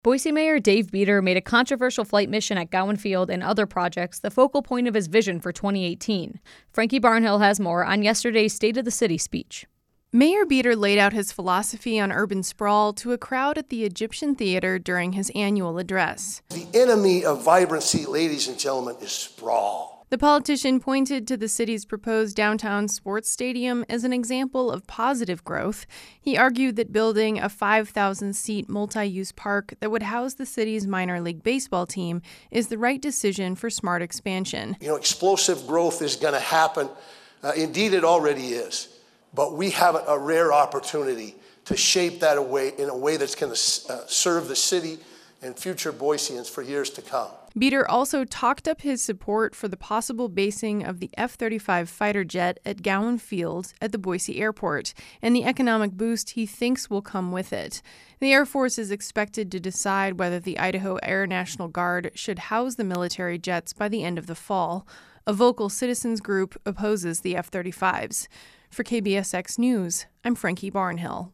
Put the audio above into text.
Boise Mayor Dave Beater made a controversial flight mission at Gowan Field and other projects the focal point of his vision for 2018. Frankie Barnhill has more on yesterday's State of the City speech. Mayor Beater laid out his philosophy on urban sprawl to a crowd at the Egyptian Theater during his annual address. The enemy of vibrancy, ladies and gentlemen, is sprawl. The politician pointed to the city's proposed downtown sports stadium as an example of positive growth. He argued that building a 5,000-seat multi-use park that would house the city's minor league baseball team is the right decision for smart expansion. Explosive growth is going to happen. Indeed, it already is. But we have a rare opportunity to shape that in a way that's going to serve the city and future Boiseans for years to come. Beater also talked up his support for the possible basing of the F-35 fighter jet at Gowan Field at the Boise Airport and the economic boost he thinks will come with it. The Air Force is expected to decide whether the Idaho Air National Guard should house the military jets by the end of the fall. A vocal citizens group opposes the F-35s. For KBSX News, I'm Frankie Barnhill.